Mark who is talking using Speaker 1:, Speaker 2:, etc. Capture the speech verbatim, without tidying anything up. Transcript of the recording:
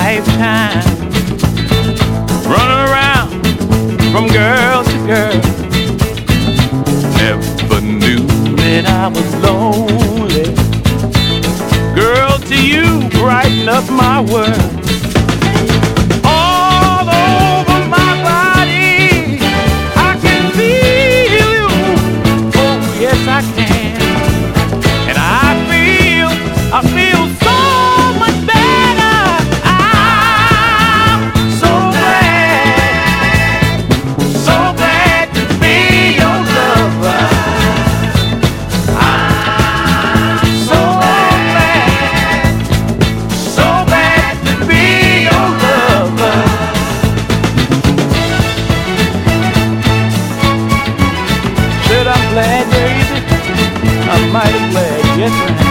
Speaker 1: lifetime, running around from girl to girl. Never knew that I was lonely. Girl, to you brighten up my world. All over my body I can feel you. Oh yes I can. And I feel, I feel so much better. I'm so glad, so glad to be your lover. I'm so glad, so glad to be your lover. Should I'm glad, baby? I'm mighty glad, yes I am.